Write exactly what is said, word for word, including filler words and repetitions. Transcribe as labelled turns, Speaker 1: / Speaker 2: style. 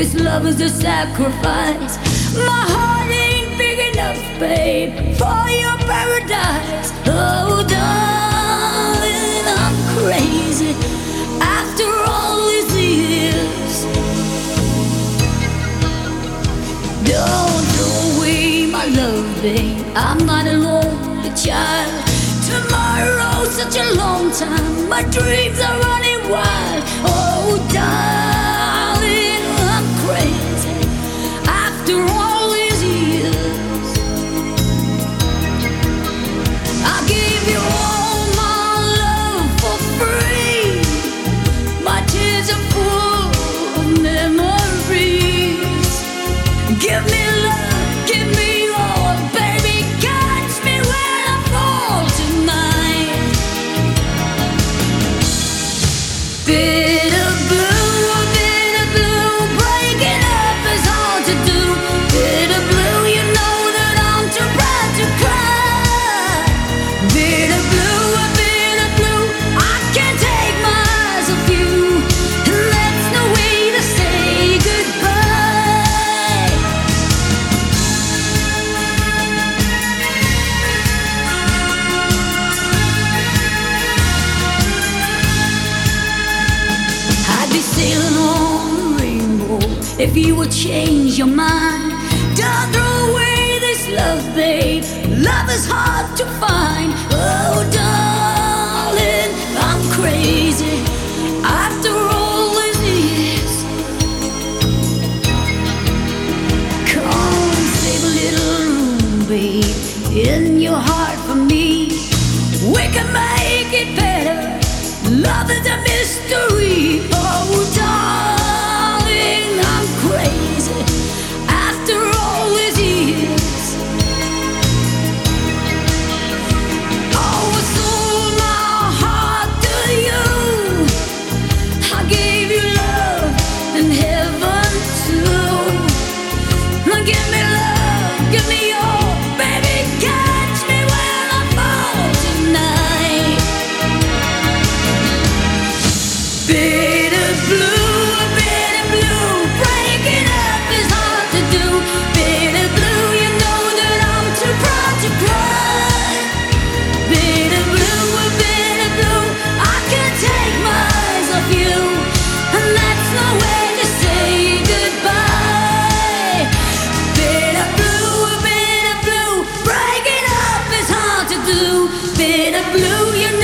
Speaker 1: This love is a sacrifice. My heart ain't big enough, babe, for your paradise. Oh, darling, I'm crazy after all these years. Don't throw away my love, babe. I'm not a lonely child. Tomorrow's such a long time. My dreams are running wild. Oh, darling, I'm crazy after all these years. I gave you all my love for free. My tears are full of memories. Give me love, give me all, baby. Catch me when I fall tonight. Bitter blue, bitter blue, breaking up is hard to do. Bitter blue, you know that I'm too proud to cry. Bitter blue, bitter blue, I can't take my eyes off you. And that's no way to say goodbye. I'd be sailing on the rainbow if you would change your mind. Don't throw away this love, babe. Love is hard to find. Oh, darling, I'm crazy after all these years. Come save a little room, babe, in your heart for me. We can make it better. Love is a mystery. Oh, darling, I'm crazy after all these years. Oh, I sold my heart to you. I gave you love and heaven too. Now give me love, give me your baby. Catch me when I fall tonight. Bitter blue, bitter blue, breaking up is hard to do. Bitter blue, you know that I'm too proud to cry. Bitter blue, bitter blue, I can't take my eyes off you. And that's no way to say goodbye. Bitter blue, bitter blue, breaking up is hard to do. Bitter blue, you